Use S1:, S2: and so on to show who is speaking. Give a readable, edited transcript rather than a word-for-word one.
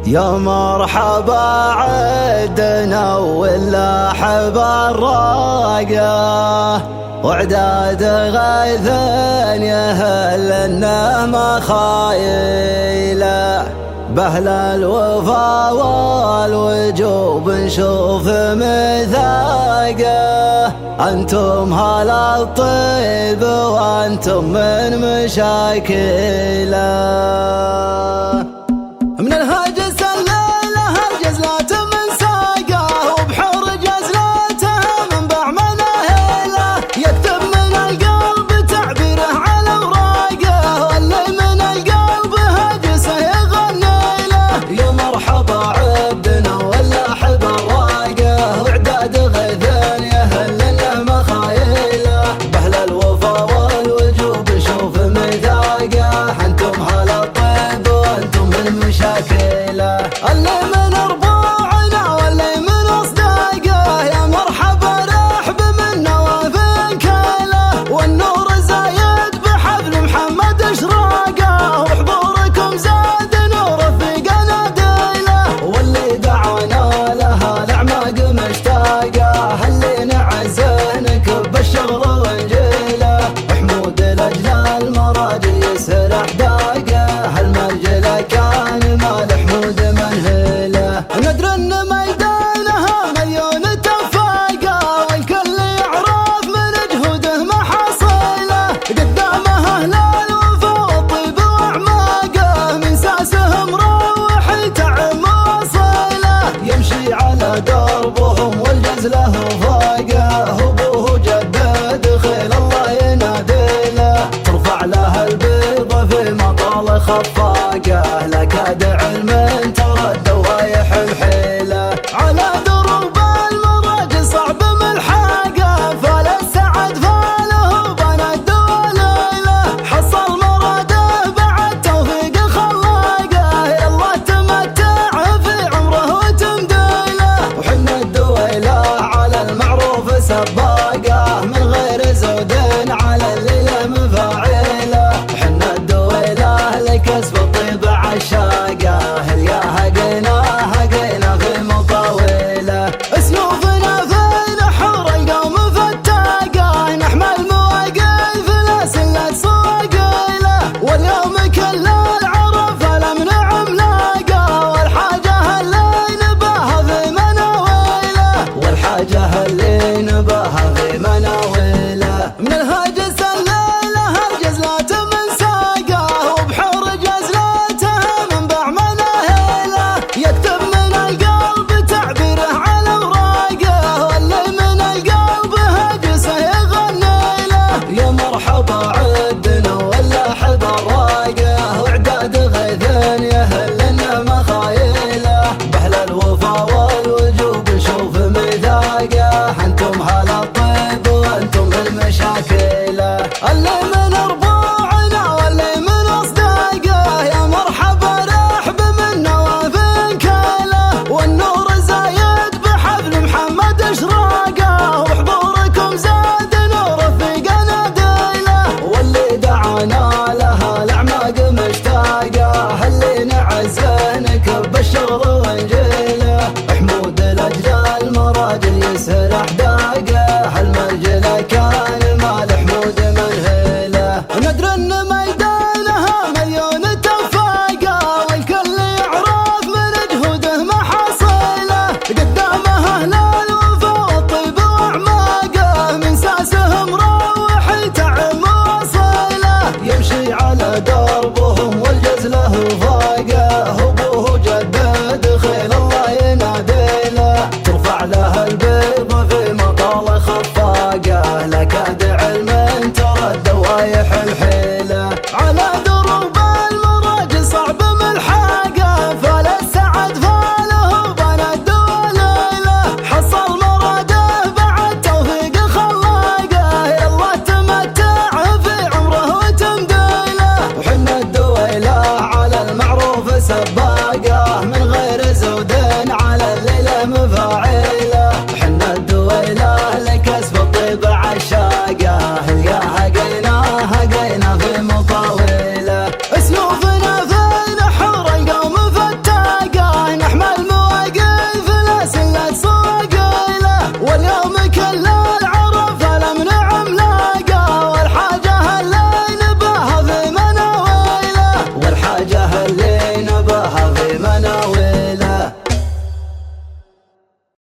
S1: يا مرحبا عدنا واللاحب الراقة وعداد غيثن يهل النهم خايلة بهل الوفا والوجوب نشوف مذاقة أنتم هل الطيب وأنتم من مشاكله من الهجس الليلة هرجز لا تمن ساقه وبحور جزلته منبع مناهيله يكتب من القلب تعبيره على اوراقه واللي من القلب هجسه يغني له يا مرحبا عبدنا واللاحب الراقه وعداد غيثن يهل النهم خايله بهل الوفا والوجوب شوف مذاقه انتم هلا الطيب وانتم من مشاكله اللي من ربوعنا واللي من اصداقه يا مرحبا رحب من نوافذ كاله والنور زايد بحفل محمد اشراقه وحضوركم زاد نور في قناديله واللي دعانا لها الاعماق مشتاقه اللي نعزنك بالشغل وانجيله حمود لاجل المراجل يسرح داقه هالمرجله كان مال حمود منهله ندري ان ميدانها مليون تفاقه والكل يعرف من جهوده محاصيله قدامه اهل الوفا والطيب واعماقه من ساسه مروح تعم واصيله يمشي على دربهم والجزله فاقه ابوه جدد خيل الله يناديله ترفع له البيضه في مطال خفاقه لك علم ترى الدوايح الحيله على دروب المراج صعب ملحاقه فللسعد فاله بنى الدواليله حصل مراده بعد توفيق خلاقه يلا تمتع في عمره وتمديله وحنا الدويله على المعروف سباقه من غير زود على الليله مفاعيله حنا الدويله لكسب الطيب عشاقه يا هقينا في مطاوله اسلوبنا في نحور القوم فتاقه نحمل مواقف لسله صاقيله واليوم كل العرب الامن عملاقه والحاجه اللي نباها في مناويله من الهاجس الليله هرجز لا تمن ساقه وبحور جزلته منبع مناهيله يكتب من القلب تعبيره على اوراقه واللي من القلب هجسه يغني له يا مرحبا عدنا واللاحب الراقه وعداد غيثن يهل النهم خايله بهل الوفا والوجوب شوف مذاقه انتم هلا الطيب وانتم المشاكله اللي من ربوعنا واللي من اصداقه يا مرحبا رحب من نوافذ كاله والنور زايد بحفل محمد اشراقه وحضوركم زاد نور في قناديله واللي دعانا لها الاعماق مشتاقه اللي نعزنك بالشغل وانجيله حمود لاجل المراجل يسرح داقه هالمرجله كان مال حمود منهله ندري ان ميدانها مليون تفاقه والكل يعرف من جهوده محاصيله قدامه اهل الوفا والطيب واعماقه من ساسه مروح تعم واصيله يمشي على دربهم والجزله فاقه ابوه جدد خيل الله يناديله ترفع له البيضه في مطال خفاقه لك علم ترى الدوايح الحيله على دروب المراج صعب ملحاقه فللسعد فاله بنى الدواليله حصل مراده بعد توفيق خلاقه يلا تمتع في عمره وتمديله وحنا الدويله على المعروف سباقه